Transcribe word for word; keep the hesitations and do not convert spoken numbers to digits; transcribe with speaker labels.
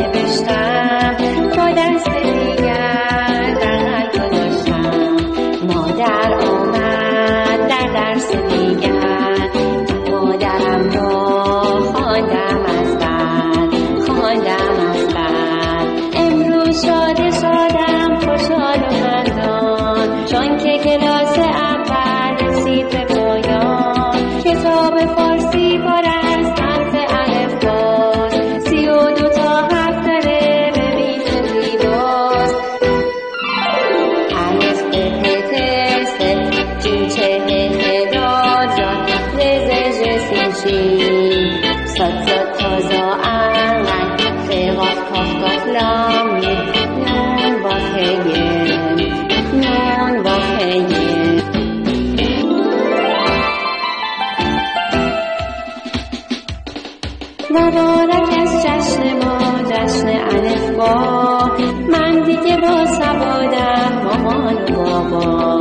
Speaker 1: نوشتم با دست دیگر در قلب گذاشتم. مادر آمد در درس دیگر، مادرم را خواندم از بعد، خواندم از بعد. امروز شاد شادم خوشحال و خندان، چون که کلاس اول رسید به پایان. کتاب فارسی پر از حرف الفباست، سی و دو تا حرف داره به بیت زیباست. الف ب پ ت س ج چ ه ح را ج ر ز ژ س شین صاد ضاد تا ظا ع ع ف قاف کاف کاف لام میم نون واو ه ی نون واو ه ی. مبارک از جشن ما جشن الفبا، من دیگه با سوادم مامان و بابا.